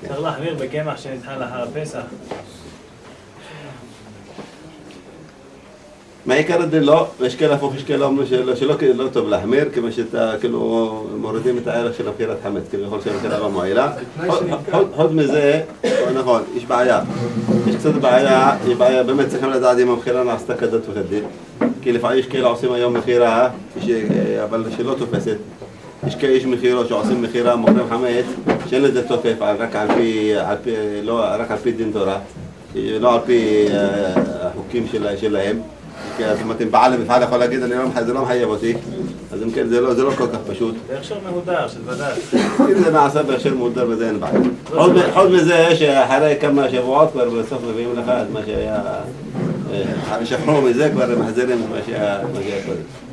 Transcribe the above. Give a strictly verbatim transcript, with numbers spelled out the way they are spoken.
צריך להחמיר בקמח שנטחן לאחר הפסח. מעיקר הדין לא, יש כאלה הפוך, יש כאלה אומרים שלא לא טוב להחמיר, כיוון שאתה כאילו מורידים את הערך של אכילת חמץ, כאילו יכול שהמחירה לא מועילה. חוץ מזה, נכון, יש בעיה. יש קצת בעיה, יש בעיה, באמת צריכים לדעת אם המחירה נעשתה כדת וכדין. כי לפעמים יש כאלה עושים היום מחירה, אבל שלא תופסת. יש כאלה יש מחירות שעושים מחירה, מוכרים חמץ, שאין לזה תוקף, רק על פי, לא, רק על פי דין תורה, לא על פי החוקים שלהם. אז אם אתם בעל המפעל יכול להגיד, זה לא מחייב אותי, אז אם כן זה לא כל כך פשוט. בהכשר מהודר של בד"ץ. אם זה נעשה בהכשר מהודר וזה אין בעיה. חוץ מזה שאחרי כמה שבועות כבר בסוף מביאים לך את מה שהיה, שחררו מזה כבר מחזירים את מה שהיה קודם.